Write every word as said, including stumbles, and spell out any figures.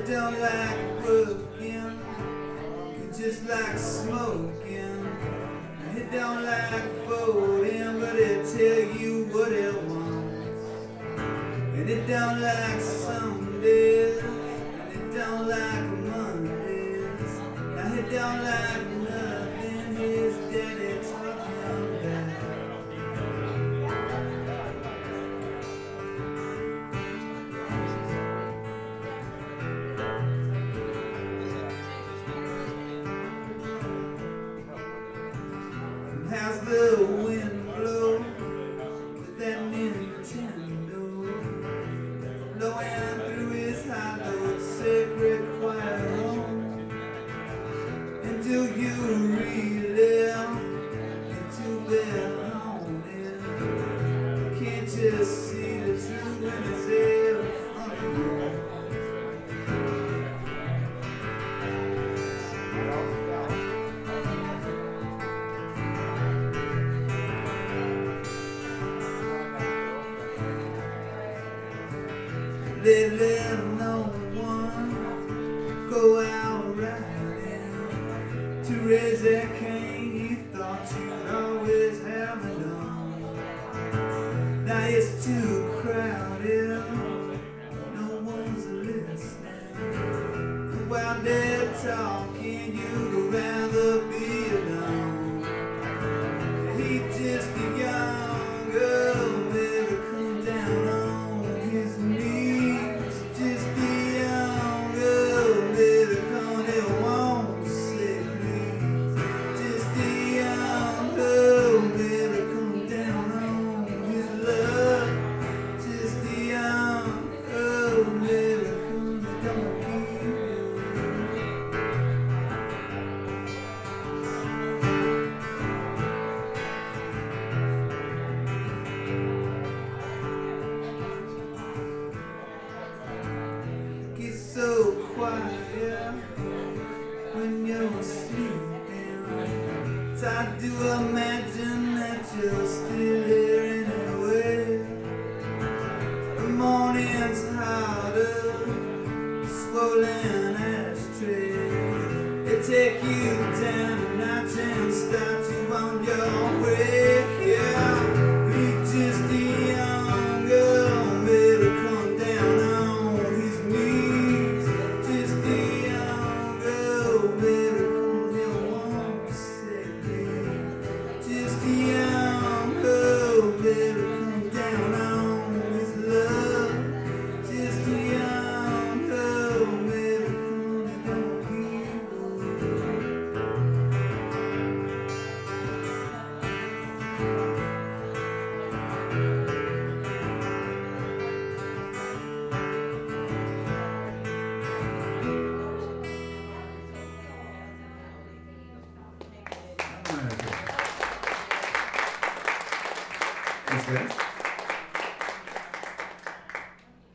it don't like working, it just like smoking. It don't like folding, but it tell you what it wants. And it don't like Sundays, and it don't like Mondays. Now it don't like nothing his daddy taught him that. How's the wind blow with that Nintendo blowing through his hallowed sacred quiet home? And do you really into their haunting? Can't you see the truth when it's there in front of you? Lately no one go out riding to raise that cane you thought you'd always have it on. Now it's too crowded, no one's listening. While they're talking, you'd rather be alone. He's just a young girl, never come down on his knees. So quiet when you're sleeping, so I do imagine that you're still here anyway. The morning's harder, swollen ashtrays, they take you down a notch and start you on your way. Yeah, you're just a young girl, better come down on his knees. Thanks, guys.